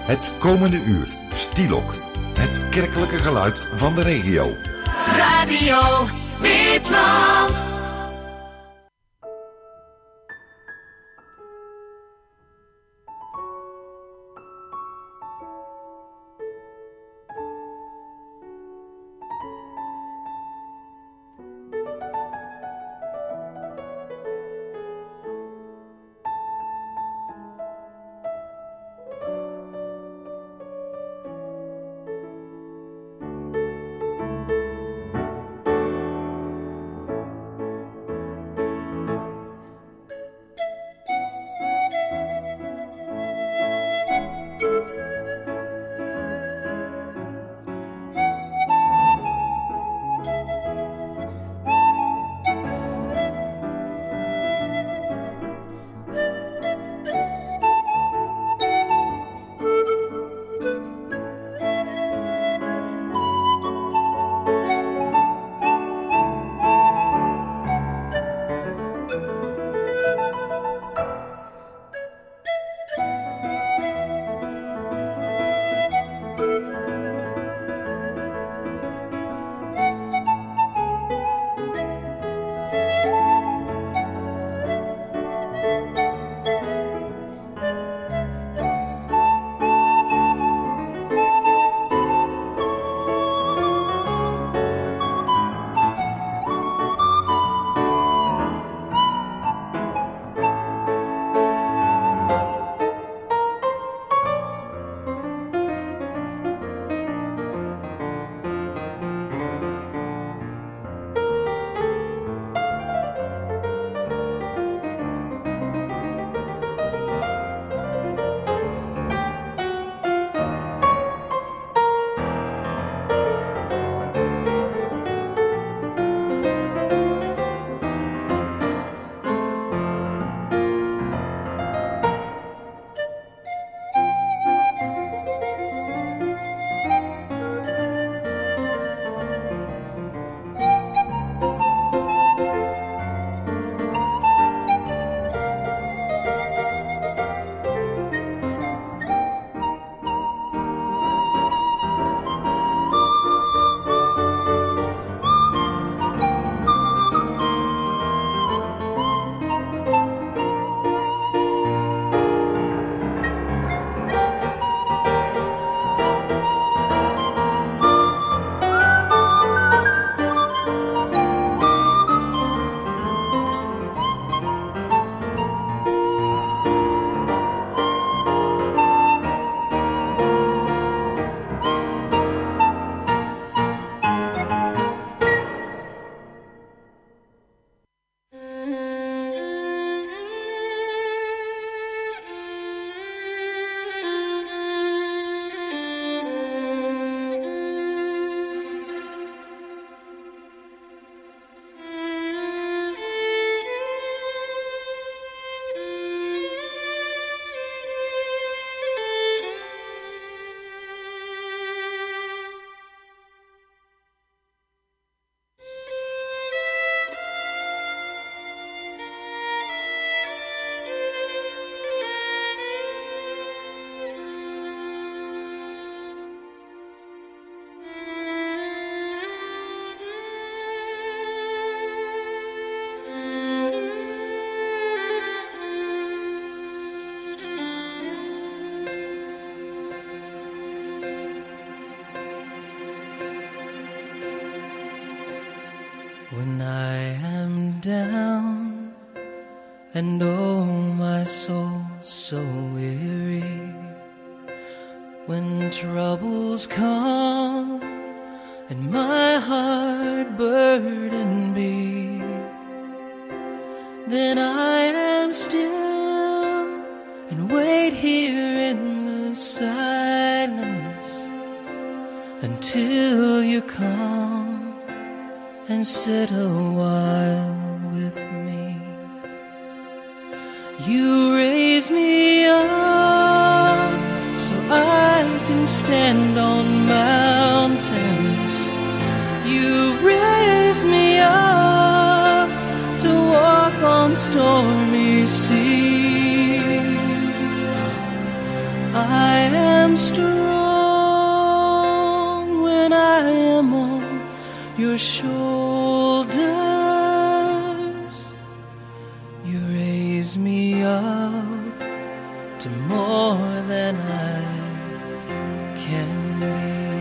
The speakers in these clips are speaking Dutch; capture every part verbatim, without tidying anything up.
Het komende uur Stielok, het kerkelijke geluid van de regio. Radio Witland. When I am down and oh my soul so weary, when troubles come and my heart burden be, then I am still and wait here in the silence until you come and sit a while with me. You raise me up so I can stand on mountains. You raise me up to walk on stormy seas. I am strong when I am on your shoulders. You raise me up to more than I can be.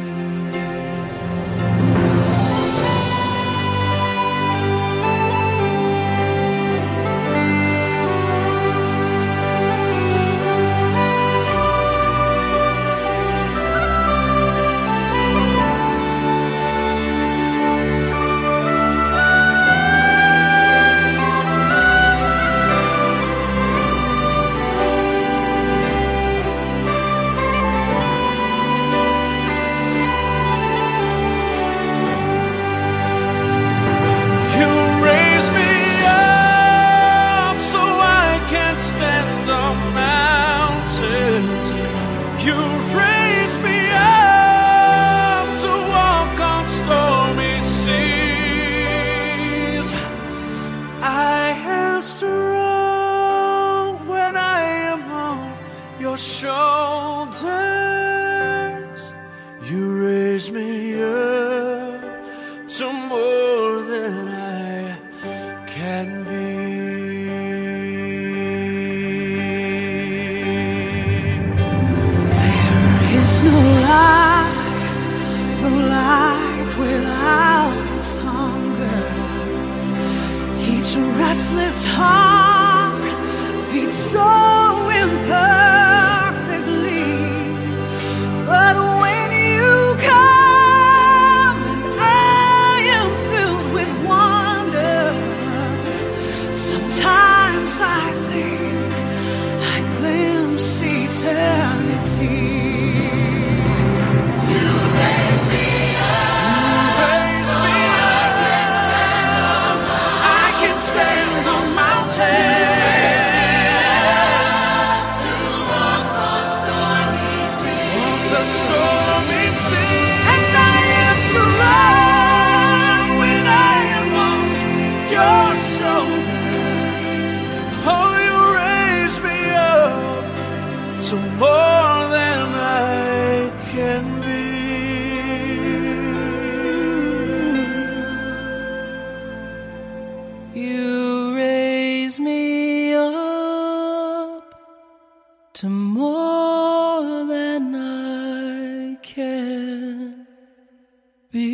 Shoulders, you raise me up to more than I can be. There is no life, no life without its hunger. Each restless heart beats so imperfectly. But when you come and I am filled with wonder, sometimes I think I glimpse eternity. You raise me up, raise me up. I can stand on mountains. Stormy sea, and I am strong when I am on your shoulder. Oh, you raise me up to more than I can be. You raise me up to more than I can be.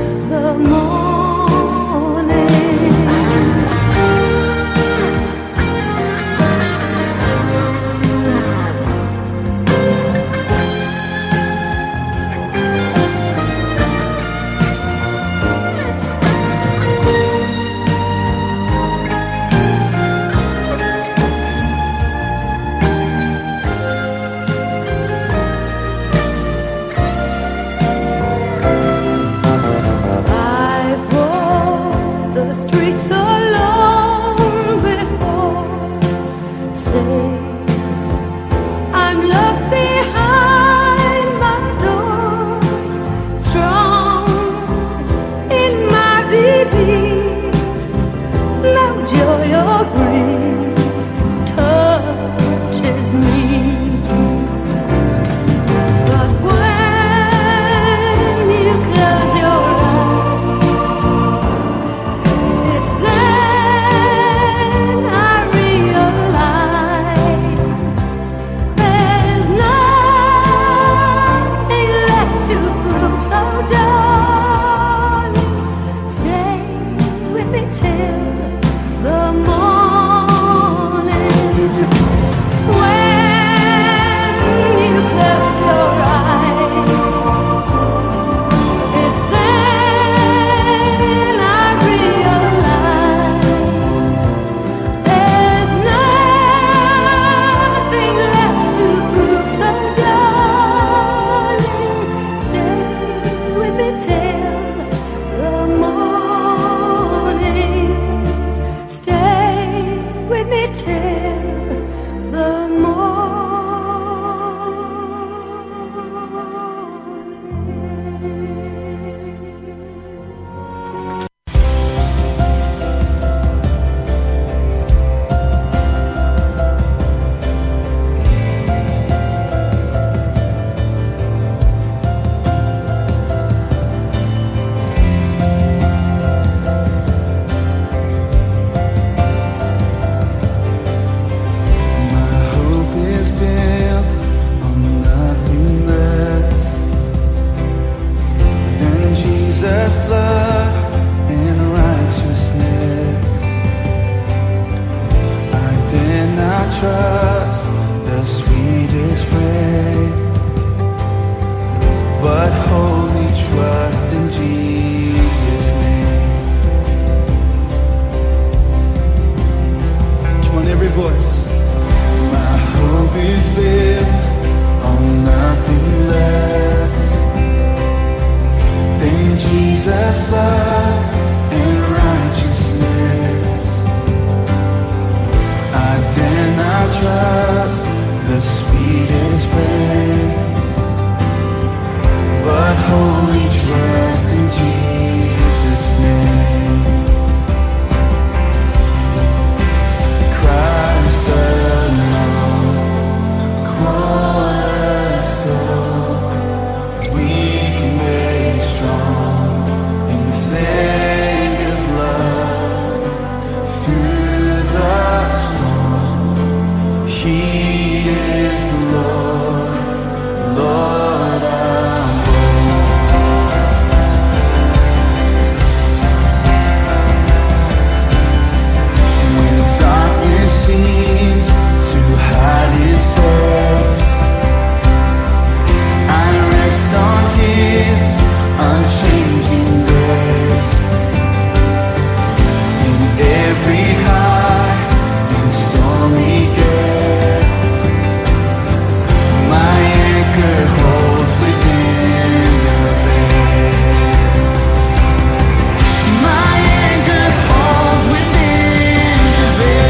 Morning. Jesus' blood and righteousness. I dare not trust the sweetest friend, but wholly trust in Jesus' name. Christ alone, cornerstone, weak made strong in the Savior's love. Through the storm, He is the Lord, Lord of seems to hide His face, I rest on His unchanging grace. In every high and stormy gale, my anchor holds within the veil. My anchor holds within the veil.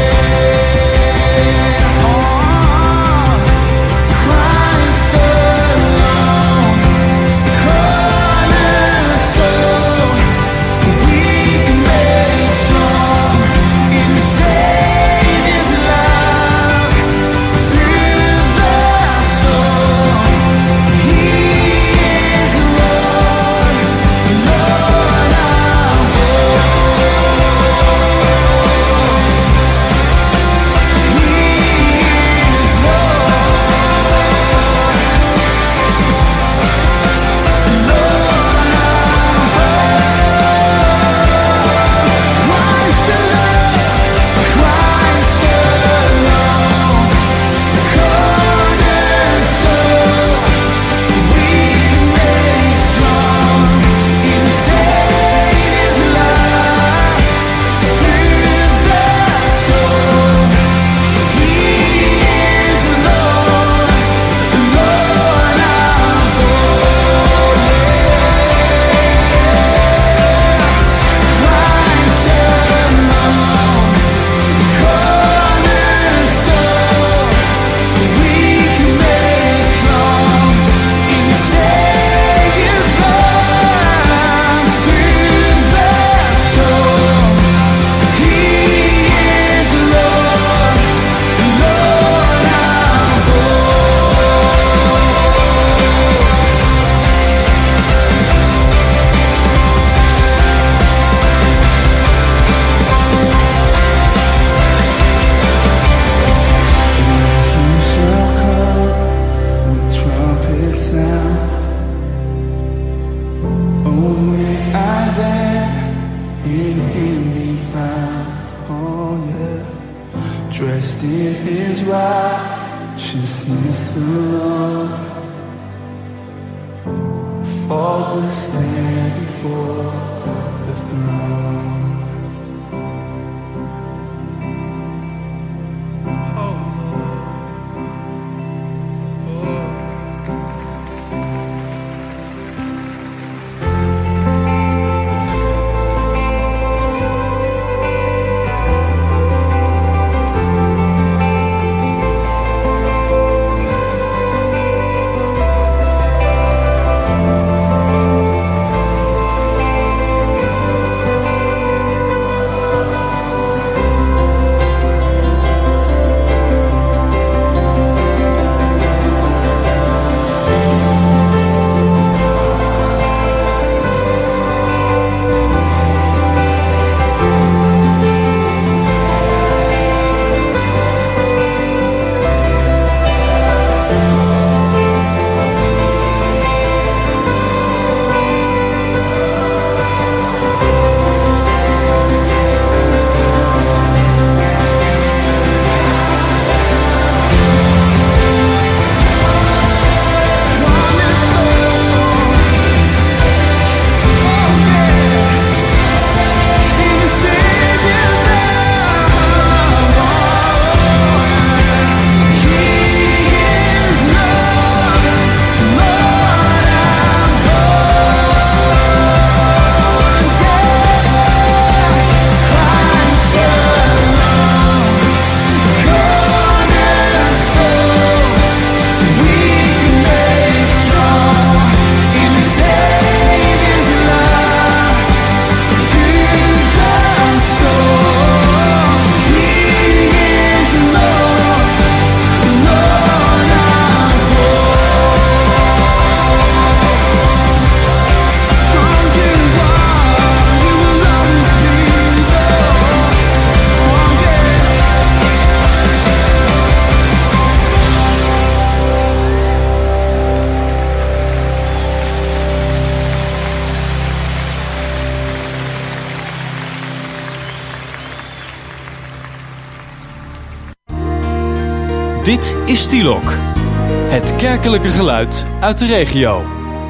Dressed in His righteousness alone, faultless stand before the throne. Oh, Dit is Stielok, het kerkelijke geluid uit de regio.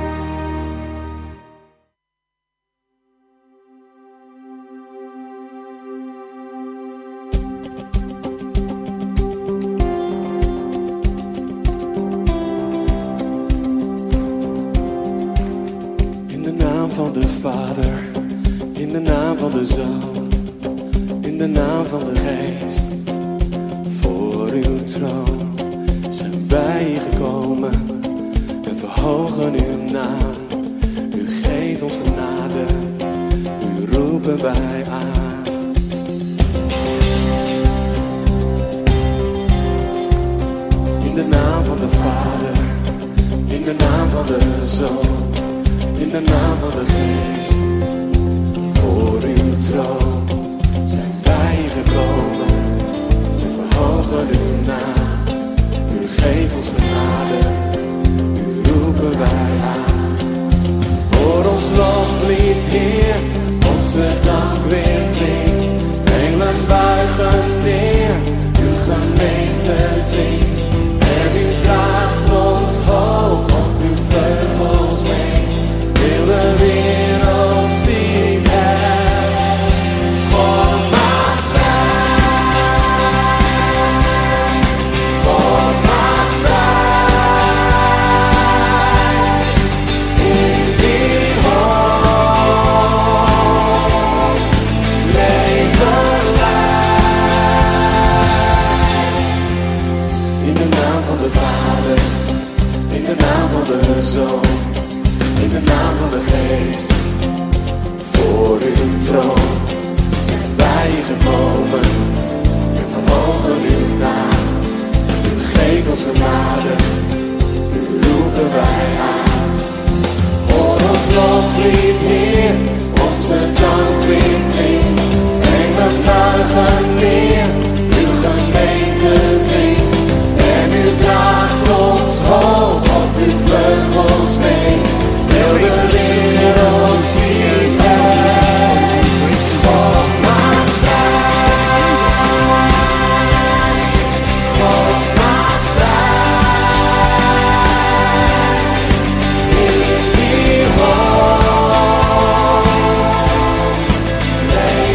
In de naam van de Vader, in de naam van de Zoon, in de naam van de Geest. Voor uw troon zijn wij gekomen en verhogen uw naam. U geeft ons genade, u roepen wij aan. In de naam van de Vader, in de naam van de Zoon, in de naam van de Geest. Voor uw troon zijn wij gekomen. Verhogen uw naam, u geeft ons genade, u roepen wij aan. Hoor ons loflied, Heer, onze dank weer klinkt. Engelen buigen neer, uw gemeente zingt. En u draagt ons hoog op uw vleugels mee. Heel de wereld ziet het, God maakt vrij. Zoon, in de naam van de Geest, voor uw troon zijn wij gekomen en verhogen uw naam. U geeft ons genade, u roepen wij aan. Hoor ons loflied, Heer, onze dank weer klinkt. Engelen buigen neer, uw gemeente zingt. En u draagt ons hoog op uw vleugels mee. Heel de wereld ziet het, God maakt vrij. God maakt vrij. In die hoop leven wij.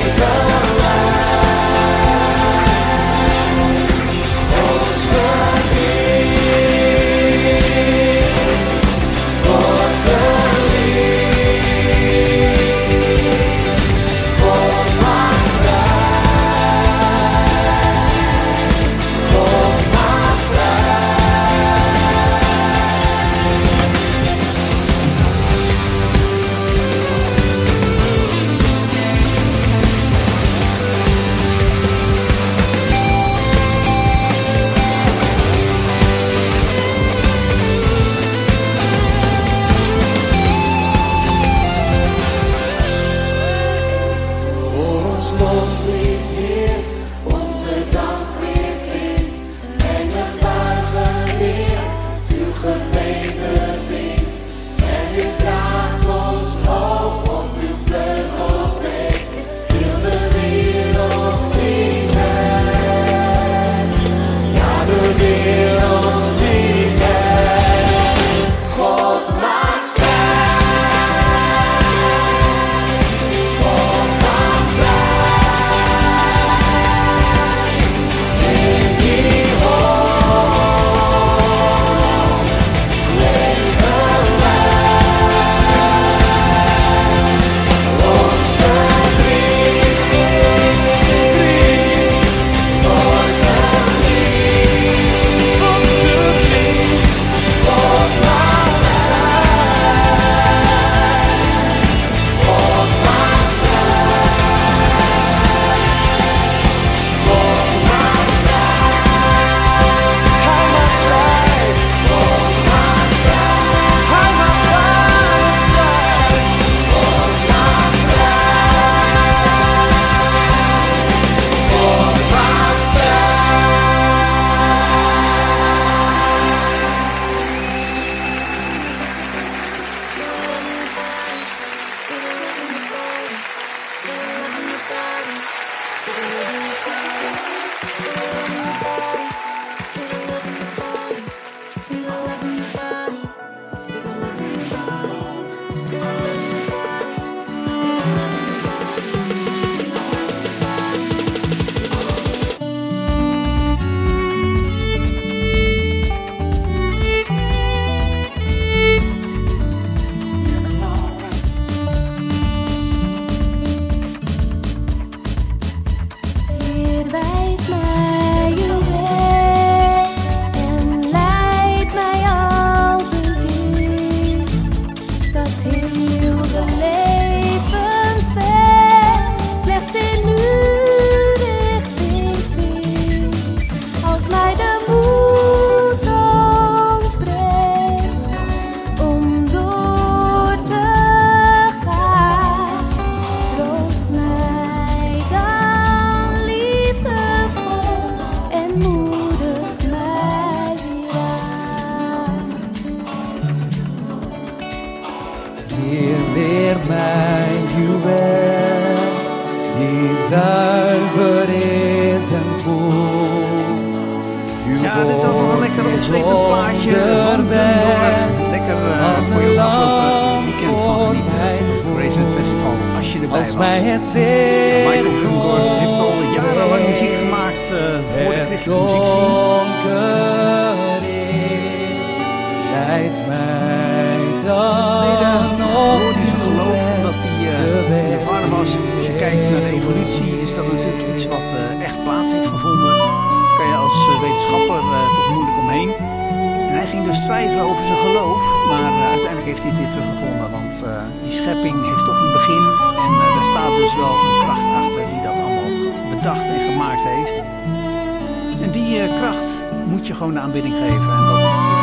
Heer, leer mij uw weg, die zuiver is en goed. Uw Ja, dit is ook nog een lekker ontstekend plaatje. Lekker uh, als voor je een afgelopen weekend van voor genieten. mijn Voor Race het Festival, als je erbij als was. mij het Michael zicht Bloomberg heeft al jarenlang muziek gemaakt uh, voor de christelijke muziekscene. donker is, leidt mij dan nog Die zijn geloof dat hij uh, ervaren was. Als je kijkt naar de evolutie, is dat natuurlijk iets wat uh, echt plaats heeft gevonden. Daar kan je als uh, wetenschapper uh, toch moeilijk omheen. En hij ging dus twijfelen over zijn geloof, maar uh, uiteindelijk heeft hij het weer teruggevonden. Want uh, die schepping heeft toch een begin en uh, daar staat dus wel een kracht achter die dat allemaal bedacht en gemaakt heeft. En die uh, kracht moet je gewoon de aanbidding geven. En dat